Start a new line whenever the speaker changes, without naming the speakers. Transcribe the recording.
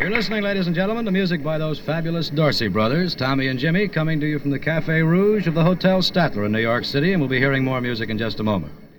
You're listening, ladies and gentlemen, to music by those fabulous Dorsey brothers, Tommy and Jimmy, coming to you from the Cafe Rouge of the Hotel Statler in New York City, and we'll be hearing more music in just a moment.